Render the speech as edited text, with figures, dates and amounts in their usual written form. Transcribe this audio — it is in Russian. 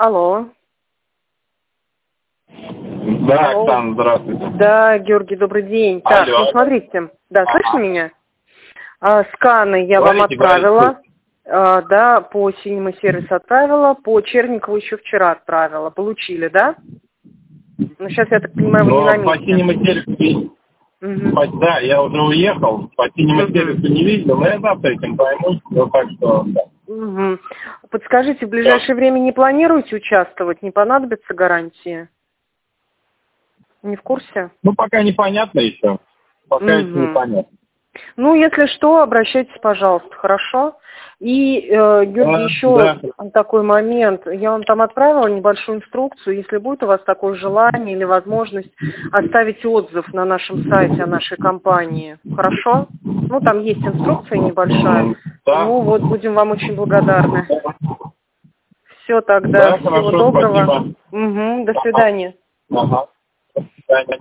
Алло. Да, Алло. Оксана, здравствуйте. Да, Георгий, добрый день. Так, Алло. ну смотрите. Да, слышно меня? Сканы я вам Говорите, отправила. Да, по Синему сервису отправила, по Черникову еще вчера отправила. Получили, да? Ну, сейчас, я так понимаю, вы не на по месте. Синему сервису... Да, я уже уехал, по Синему сервису не видел, но я завтра этим займусь, ну, так что... Да. Подскажите, в ближайшее время не планируете участвовать? Не понадобятся гарантии? Не в курсе? Ну, пока непонятно еще. Пока еще непонятно. Ну, если что, обращайтесь, пожалуйста, хорошо? И, Георгий, еще такой момент. Я вам там отправила небольшую инструкцию. Если будет у вас такое желание или возможность, оставить отзыв на нашем сайте о нашей компании. Хорошо? Ну, там есть инструкция небольшая. Да. Ну, вот, будем вам очень благодарны. Все тогда. Да, Всего хорошо, доброго. спасибо. До свидания. Ага. До свидания.